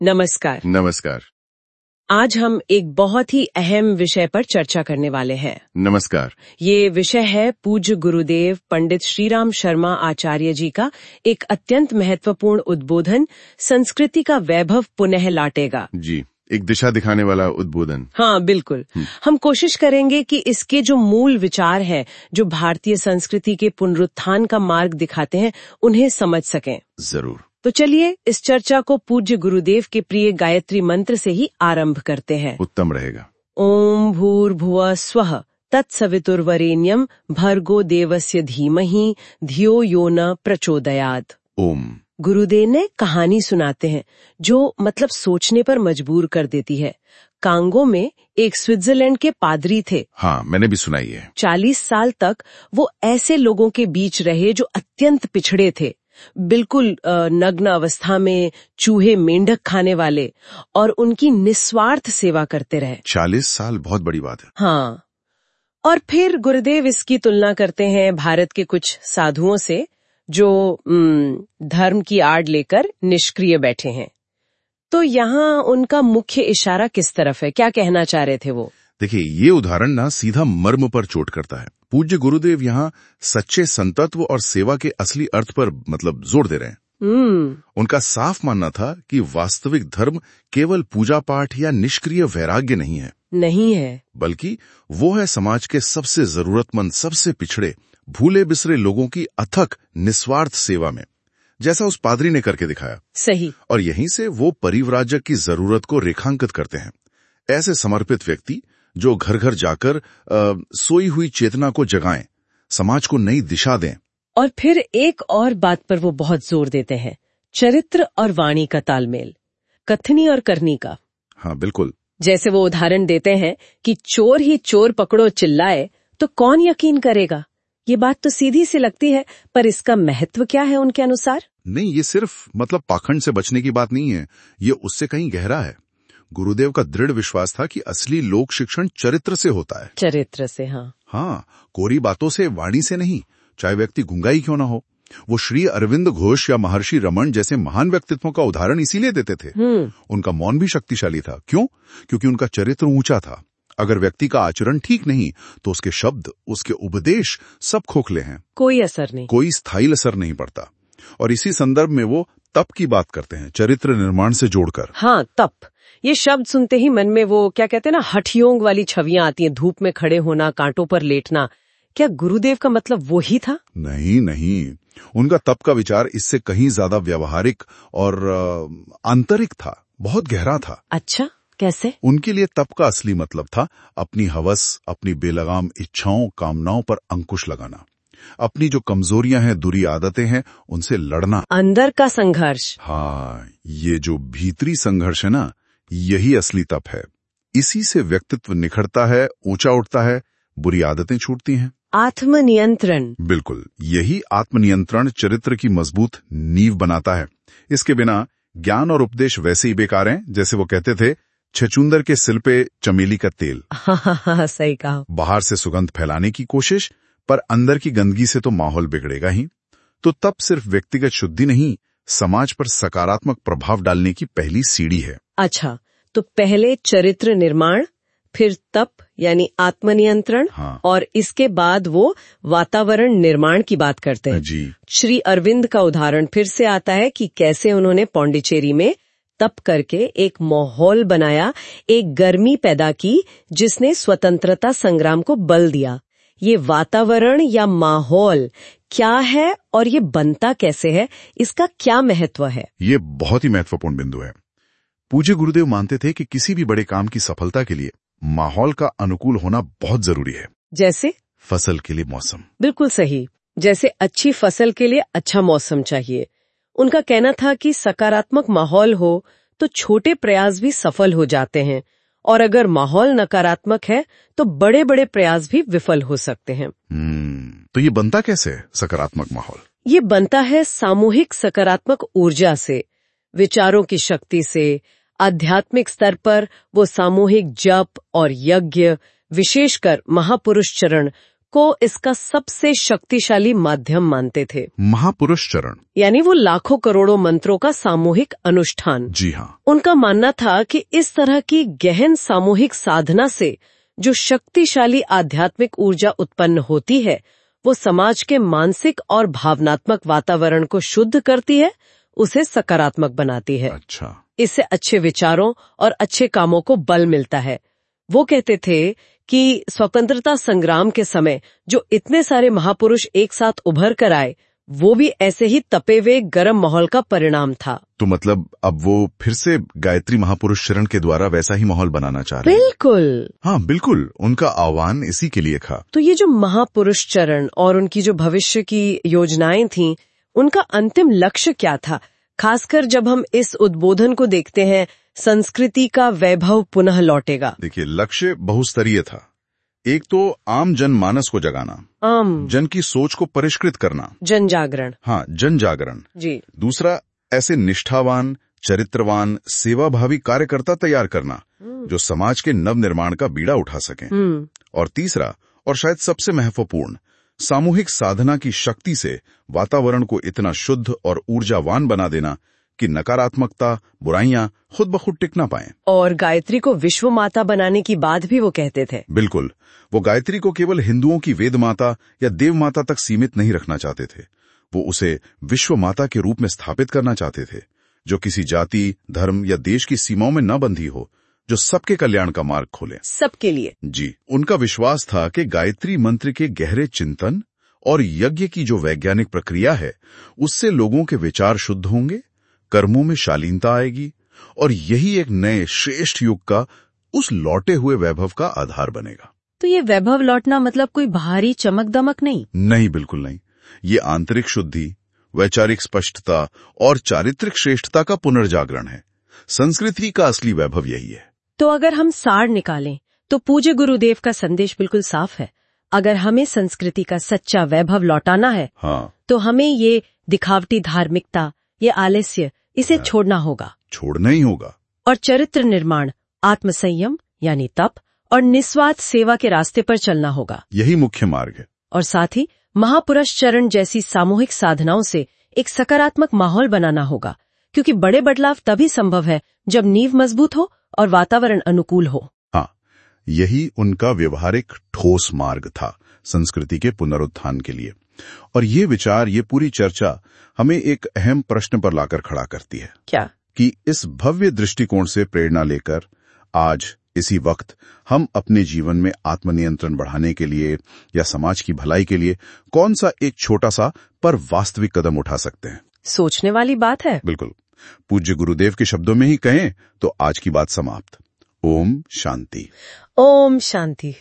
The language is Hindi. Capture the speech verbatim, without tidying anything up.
नमस्कार। नमस्कार। आज हम एक बहुत ही अहम विषय पर चर्चा करने वाले हैं। नमस्कार। ये विषय है पूज्य गुरुदेव पंडित श्रीराम शर्मा आचार्य जी का एक अत्यंत महत्वपूर्ण उद्बोधन, संस्कृति का वैभव पुनः लौटेगा। जी, एक दिशा दिखाने वाला उद्बोधन। हाँ, बिल्कुल। हम कोशिश करेंगे कि इसके जो मूल विचार हैं, जो भारतीय संस्कृति के पुनरुत्थान का मार्ग दिखाते हैं, उन्हें समझ सकें। जरूर। तो चलिए इस चर्चा को पूज्य गुरुदेव के प्रिय गायत्री मंत्र से ही आरंभ करते हैं। उत्तम रहेगा। ओम भूर्भुवः स्वः तत्सवितुर्वरेण्यं भर्गो देवस्य धीमहि धियो यो न प्रचोदयात्। ओम। गुरुदेव ने कहानी सुनाते हैं जो मतलब सोचने पर मजबूर कर देती है। कांगो में एक स्विट्जरलैंड के पादरी थे। हाँ, मैंने भी सुनाई है। चालीस साल तक वो ऐसे लोगों के बीच रहे जो अत्यंत पिछड़े थे, बिल्कुल नग्न अवस्था में, चूहे मेंढक खाने वाले, और उनकी निस्वार्थ सेवा करते रहे। चालीस साल बहुत बड़ी बात है। हाँ। और फिर गुरुदेव इसकी तुलना करते हैं भारत के कुछ साधुओं से जो धर्म की आड़ लेकर निष्क्रिय बैठे हैं। तो यहाँ उनका मुख्य इशारा किस तरफ है, क्या कहना चाह रहे थे वो? देखिए, ये उदाहरण ना सीधा मर्म पर चोट करता है। पूज्य गुरुदेव यहाँ सच्चे संतत्व और सेवा के असली अर्थ पर मतलब जोर दे रहे हैं। हम्म उनका साफ मानना था कि वास्तविक धर्म केवल पूजा पाठ या निष्क्रिय वैराग्य नहीं है, नहीं है, बल्कि वो है समाज के सबसे जरूरतमंद, सबसे पिछड़े, भूले बिसरे लोगों की अथक निस्वार्थ सेवा में, जैसा उस पादरी ने करके दिखाया। सही। और यहीं से वो परिव्राजक की जरूरत को रेखांकित करते हैं। ऐसे समर्पित व्यक्ति जो घर घर जाकर आ, सोई हुई चेतना को जगाएं, समाज को नई दिशा दें। और फिर एक और बात पर वो बहुत जोर देते हैं, चरित्र और वाणी का तालमेल, कथनी और करनी का। हाँ, बिल्कुल। जैसे वो उदाहरण देते हैं कि चोर ही चोर पकड़ो चिल्लाए तो कौन यकीन करेगा। ये बात तो सीधी सी लगती है, पर इसका महत्व क्या है उनके अनुसार? नहीं, ये सिर्फ मतलब पाखंड से बचने की बात नहीं है, ये उससे कहीं गहरा है। गुरुदेव का दृढ़ विश्वास था कि असली लोक शिक्षण चरित्र से होता है। चरित्र से, हाँ। हाँ, कोरी बातों से, वाणी से नहीं, चाहे व्यक्ति गूंगा ही क्यों ना हो। वो श्री अरविंद घोष या महर्षि रमन जैसे महान व्यक्तित्वों का उदाहरण इसीलिए देते थे। उनका मौन भी शक्तिशाली था। क्यों? क्योंकि उनका चरित्र ऊंचा था। अगर व्यक्ति का आचरण ठीक नहीं तो उसके शब्द, उसके उपदेश सब खोखले हैं, कोई असर नहीं, कोई स्थायी असर नहीं पड़ता। और इसी संदर्भ में वो तप की बात करते हैं, चरित्र निर्माण से जोड़कर। हाँ, तप। ये शब्द सुनते ही मन में वो क्या कहते हैं ना, हठयोग वाली छवियां आती हैं, धूप में खड़े होना, कांटों पर लेटना। क्या गुरुदेव का मतलब वो ही था? नहीं नहीं, उनका तप का विचार इससे कहीं ज्यादा व्यवहारिक और आंतरिक था, बहुत गहरा था। अच्छा, कैसे? उनके लिए तप का असली मतलब था अपनी हवस, अपनी बेलगाम इच्छाओं, कामनाओं पर अंकुश लगाना, अपनी जो कमजोरियां हैं, दुरी आदतें हैं, उनसे लड़ना। अंदर का संघर्ष। हाँ, ये जो भीतरी संघर्ष है ना, यही असली तप है। इसी से व्यक्तित्व निखरता है, ऊंचा उठता है, बुरी आदतें छूटती हैं। आत्मनियंत्रण। बिल्कुल, यही आत्मनियंत्रण चरित्र की मजबूत नींव बनाता है। इसके बिना ज्ञान और उपदेश वैसे ही बेकार हैं जैसे वो कहते थे, छछूंदर के सिल पे चमेली का तेल। हाँ, हाँ, हाँ, सही कहा। बाहर से सुगंध फैलाने की कोशिश, पर अंदर की गंदगी से तो माहौल बिगड़ेगा ही। तो तप सिर्फ व्यक्तिगत शुद्धि नहीं, समाज पर सकारात्मक प्रभाव डालने की पहली सीढ़ी है। अच्छा, तो पहले चरित्र निर्माण, फिर तप यानी आत्मनियंत्रण, हाँ। और इसके बाद वो वातावरण निर्माण की बात करते हैं। जी। श्री अरविंद का उदाहरण फिर से आता है कि कैसे उन्होंने पौंडीचेरी में तप करके एक माहौल बनाया, एक गर्मी पैदा की जिसने स्वतंत्रता संग्राम को बल दिया। ये वातावरण या माहौल क्या है और ये बनता कैसे है, इसका क्या महत्व है? ये बहुत ही महत्वपूर्ण बिंदु है। पूज्य गुरुदेव मानते थे कि किसी भी बड़े काम की सफलता के लिए माहौल का अनुकूल होना बहुत जरूरी है। जैसे फसल के लिए मौसम। बिल्कुल बिल्कुल सही। जैसे अच्छी फसल के लिए अच्छा मौसम चाहिए। उनका कहना था कि सकारात्मक माहौल हो तो छोटे प्रयास भी सफल हो जाते हैं, और अगर माहौल नकारात्मक है तो बड़े बड़े प्रयास भी विफल हो सकते हैं। हम्म, तो ये बनता कैसे है सकारात्मक माहौल? ये बनता है सामूहिक सकारात्मक ऊर्जा से, विचारों की शक्ति से। आध्यात्मिक स्तर पर वो सामूहिक जप और यज्ञ, विशेषकर महापुरुष चरण, को इसका सबसे शक्तिशाली माध्यम मानते थे। महापुरुष चरण यानी वो लाखों करोड़ों मंत्रों का सामूहिक अनुष्ठान। जी हाँ। उनका मानना था कि इस तरह की गहन सामूहिक साधना से जो शक्तिशाली आध्यात्मिक ऊर्जा उत्पन्न होती है वो समाज के मानसिक और भावनात्मक वातावरण को शुद्ध करती है, उसे सकारात्मक बनाती है। अच्छा। इससे अच्छे विचारों और अच्छे कामों को बल मिलता है। वो कहते थे कि स्वतंत्रता संग्राम के समय जो इतने सारे महापुरुष एक साथ उभर कर आए वो भी ऐसे ही तपे हुए गर्म माहौल का परिणाम था। तो मतलब अब वो फिर से गायत्री महापुरुष चरण के द्वारा वैसा ही माहौल बनाना चाह रहे हैं। बिल्कुल। हाँ बिल्कुल, उनका आह्वान इसी के लिए था। तो ये जो महापुरुष चरण और उनकी जो भविष्य की योजनाएं थीं, उनका अंतिम लक्ष्य क्या था? खासकर जब हम इस उद्बोधन को देखते हैं, संस्कृति का वैभव पुनः लौटेगा। देखिए, लक्ष्य बहुस्तरीय था। एक तो आम जनमानस को जगाना, आम जन की सोच को परिष्कृत करना, जन जागरण। हाँ, जन जागरण जी। दूसरा, ऐसे निष्ठावान, चरित्रवान, सेवाभावी कार्यकर्ता तैयार करना जो समाज के नव निर्माण का बीड़ा उठा सकें। और तीसरा, और शायद सबसे महत्वपूर्ण, सामूहिक साधना की शक्ति से वातावरण को इतना शुद्ध और ऊर्जावान बना देना कि नकारात्मकता, बुराइयां खुद ब खुद टिक ना पाएं। और गायत्री को विश्व माता बनाने की बात भी वो कहते थे। बिल्कुल, वो गायत्री को केवल हिंदुओं की वेद माता या देव माता तक सीमित नहीं रखना चाहते थे। वो उसे विश्व माता के रूप में स्थापित करना चाहते थे, जो किसी जाति, धर्म या देश की सीमाओं में न बंधी हो, जो सबके कल्याण का मार्ग खोले, सबके लिए। जी, उनका विश्वास था कि गायत्री मंत्र के गहरे चिंतन और यज्ञ की जो वैज्ञानिक प्रक्रिया है, उससे लोगों के विचार शुद्ध होंगे, कर्मों में शालीनता आएगी और यही एक नए श्रेष्ठ युग का, उस लौटे हुए वैभव का आधार बनेगा। तो ये वैभव लौटना मतलब कोई बाहरी चमक दमक नहीं? नहीं, बिल्कुल नहीं। ये आंतरिक शुद्धि, वैचारिक स्पष्टता और चारित्रिक श्रेष्ठता का पुनर्जागरण है। संस्कृति का असली वैभव यही है। तो अगर हम सार निकालें तो पूज्य गुरुदेव का संदेश बिल्कुल साफ है। अगर हमें संस्कृति का सच्चा वैभव लौटाना है, हाँ, तो हमें ये दिखावटी धार्मिकता, ये आलस्य, इसे हाँ, छोड़ना होगा। छोड़ना ही होगा। और चरित्र निर्माण, आत्मसंयम यानी तप और निस्वार्थ सेवा के रास्ते पर चलना होगा। यही मुख्य मार्ग है। और साथ ही महापुरुष चरण जैसी सामूहिक साधनाओं से एक सकारात्मक माहौल बनाना होगा, क्योंकि बड़े बदलाव तभी संभव है जब नींव मजबूत हो और वातावरण अनुकूल हो। हाँ, यही उनका व्यवहारिक ठोस मार्ग था संस्कृति के पुनरुत्थान के लिए। और ये विचार, ये पूरी चर्चा हमें एक अहम प्रश्न पर लाकर खड़ा करती है। क्या? कि इस भव्य दृष्टिकोण से प्रेरणा लेकर आज इसी वक्त हम अपने जीवन में आत्मनियंत्रण बढ़ाने के लिए या समाज की भलाई के लिए कौन सा एक छोटा सा पर वास्तविक कदम उठा सकते हैं? सोचने वाली बात है। बिल्कुल। पूज्य गुरुदेव के शब्दों में ही कहें तो आज की बात समाप्त। ओम शांति। ओम शांति।